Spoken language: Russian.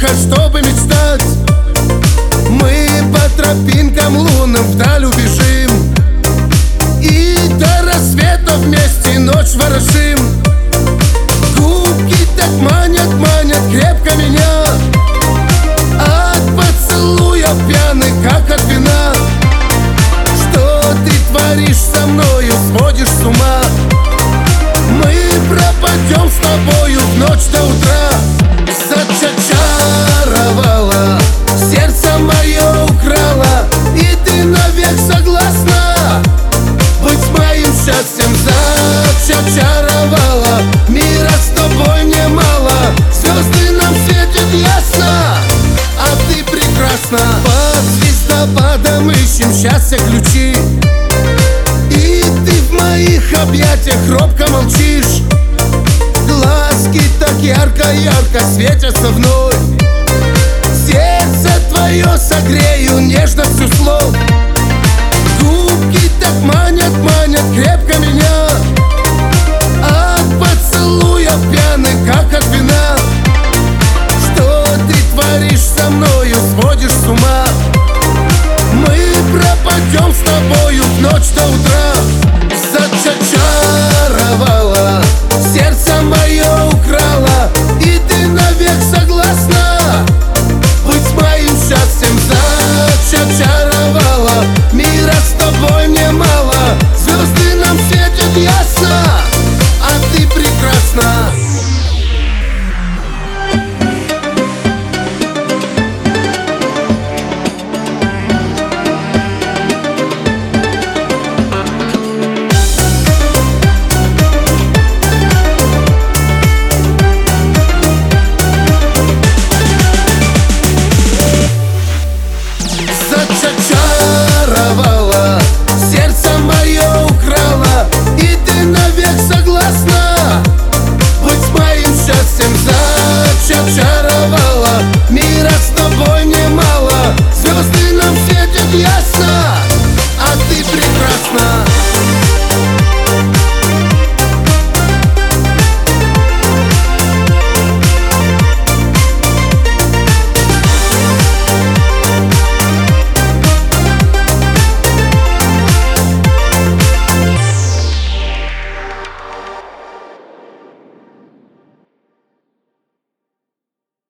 выход, чтобы мечтать. Мы по тропинкам лунным вдаль убежим, и до рассвета вместе ночь ворошим. Губки так манят, манят крепко меня, от поцелуев пьяных, как от вина. Что ты творишь со мною, сводишь с ума. Мы пропадем с тобою в ночь до утра. Зачаровала, сердце мое украла, и ты навек согласна быть моим счастьем. Зачаровала, мира с тобой немало, звезды нам светят ясно, а ты прекрасна. Под звездопадом ищем счастья ключи, и ты в моих объятиях робко молчишь. Глазки так ярко-ярко светятся вновь, сердце твое согрею нежностью слов. Губки так манят, манят крепко меня, от поцелуев пьяных, как от вина. Что ты творишь со мною, сводишь с ума.